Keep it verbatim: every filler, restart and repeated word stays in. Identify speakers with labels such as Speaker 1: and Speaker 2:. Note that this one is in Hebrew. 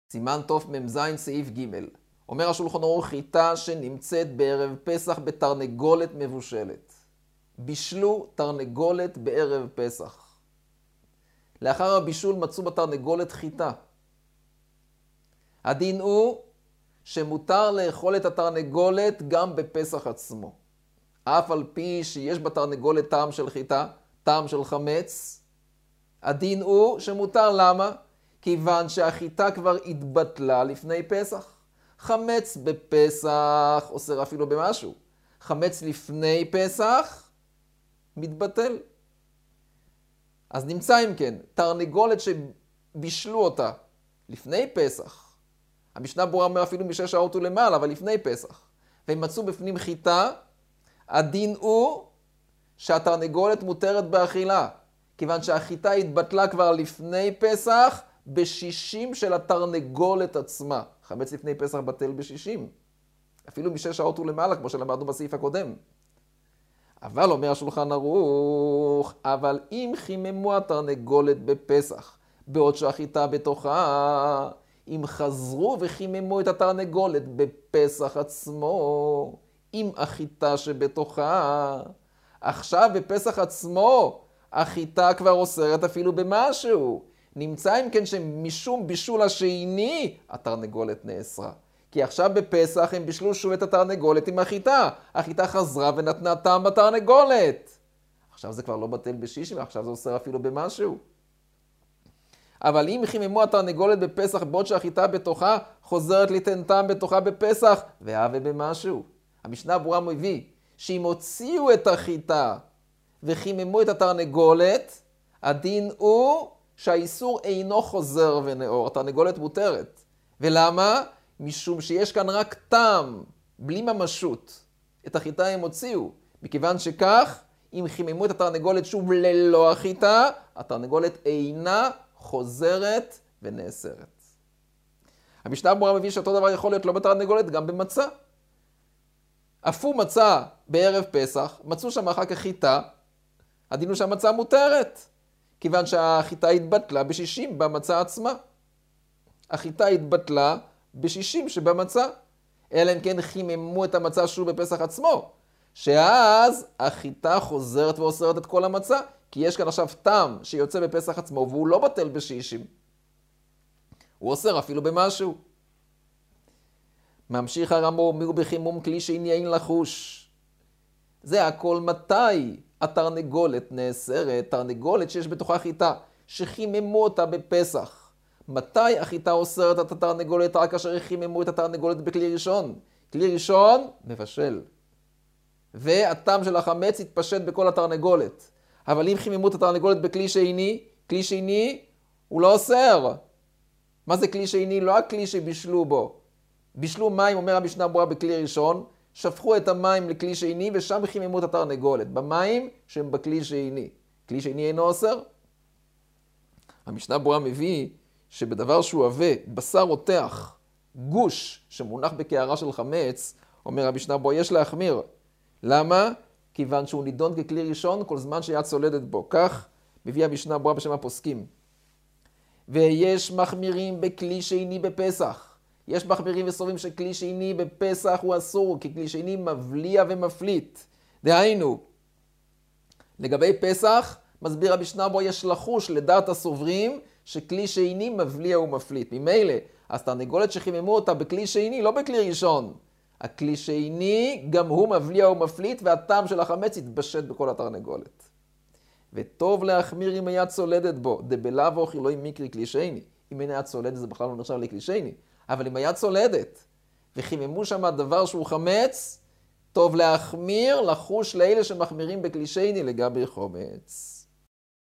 Speaker 1: סימן תמ"ז סעיף ג' אומר השולחן ערוך חיטה שנמצאת בערב פסח בתרנגולת מבושלת. בישלו תרנגולת בערב פסח. לאחר הבישול מצאו בתרנגולת חיטה. הדין הוא שמותר לאכול את התרנגולת גם בפסח עצמו. אף על פי שיש בתרנגולת טעם של חיטה, טעם של חמץ, הדין הוא שמותר. למה? כיוון שהחיטה כבר התבטלה לפני פסח. חמץ בפסח אוסר אפילו במשהו. חמץ לפני פסח מתבטל. אז נמצא אם כן, תרנגולת שבישלו אותה לפני פסח. המשנה ברורה אומר אפילו משש שעות ולמעלה, אבל לפני פסח. והם מצאו בפנים חיטה, הדין הוא שהתרנגולת מותרת באכילה. כיוון שהחיטה התבטלה כבר לפני פסח בשישים של התרנגולת עצמה. חמץ לפני פסח בטל בשישים. אפילו משש שעות ולמעלה, כמו שלמדנו בסעיף הקודם. אבל אומר השולחן ערוך, אבל אם חיממו התרנגולת בפסח, בעוד שהחיטה בתוכה, אם חזרו וחיממו את התרנגולת בפסח עצמו, עם החיטה שבתוכה, עכשיו בפסח עצמו, החיטה כבר אוסרת אפילו במשהו. נמצא אם כן שמשום בישול השני, התרנגולת נאסרה. כי עכשיו בפסח הם בישלו שוב את התרנגולת עם החיטה. החיטה חזרה ונתנה טעם בתרנגולת. עכשיו זה כבר לא בטל בשישים, עכשיו זה אוסר אפילו במשהו. אבל אם חיממו התרנגולת בפסח בעוד שהחיטה בתוכה, חוזרת ליתן טעם בתוכה בפסח, והווה במשהו. המשנה ברורה מביא שאם הוציאו את החיטה וחיממו את התרנגולת, הדין הוא שהאיסור אינו חוזר ונאור. התרנגולת מותרת. ולמה? משום שיש כאן רק טעם, בלי ממשות. את החיטה הם הוציאו. מכיוון שכך, אם חיממו את התרנגולת שוב ללא החיטה, התרנגולת אינה חוזרת ונאסרת. המשנה ברורה מביא שאותו דבר יכול להיות לא בתרנגולת, גם במצה. אפו מצה בערב פסח, מצאו שם אחר כך חיטה, הדין הוא שהמצה מותרת. כיוון שהחיטה התבטלה בשישים במצה עצמה. החיטה התבטלה בשישים שבמצה. אלא אם כן חיממו את המצה שוב בפסח עצמו. שאז החיטה חוזרת ואוסרת את כל המצה. כי יש כאן עכשיו טעם שיוצא בפסח עצמו והוא לא בטל בשישים. הוא אוסר אפילו במשהו. ממשיך הרמ"א, אומר בחימום כלי שני אין לחוש. זה הכל מתי התרנגולת נאסרת, תרנגולת שיש בתוכה חיטה, שחיממו אותה בפסח. מתי החיטה אוסרת את התרנגולת? רק כאשר חיממו את התרנגולת בכלי ראשון. כלי ראשון מבשל. והטעם של החמץ יתפשט בכל התרנגולת. אבל אם חיממו את התרנגולת בכלי שני, כלי שני הוא לא אוסר. מה זה כלי שני? לא הכלי שבישלו בו. בישלו מים, אומר המשנה ברורה, בכלי ראשון, שפכו את המים לכלי שני ושם חיממו את התרנגולת. במים שהם בכלי שני. כלי שני אינו אוסר. המשנה ברורה מביא שבדבר שהוא עבה, בשר רותח, גוש שמונח בקערה של חמץ, אומר המשנה ברורה, יש להחמיר. למה? כיוון שהוא נידון ככלי ראשון כל זמן שהיה צולדת בו. כך מביא המשנה ברורה בשם הפוסקים. ויש מחמירים בכלי שני בפסח. יש מחמירים וסוברים שכלי שני בפסח הוא אסור, כי כלי שני מבליע ומפליט. דהיינו, לגבי פסח, מסביר המשנה ברורה יש לחוש לדעת הסוברים שכלי שני מבליע ומפליט. ממילא, אז תרנגולת שחיממו אותה בכלי שני, לא בכלי ראשון. הכלי שני גם הוא מבליע ומפליט, והטעם של החמץ יתבשט בכל התרנגולת. וטוב להחמיר אם היה צולדת בו, דבלאו אוכילוי מקרי כלי שני. אם אין היה צולדת זה בכלל לא נחשב לכלי שני. אבל אם היה צולדת, וחיממו שם דבר שהוא חמץ, טוב להחמיר, לחוש לאלה שמחמירים בכלי שני לגבי חומץ.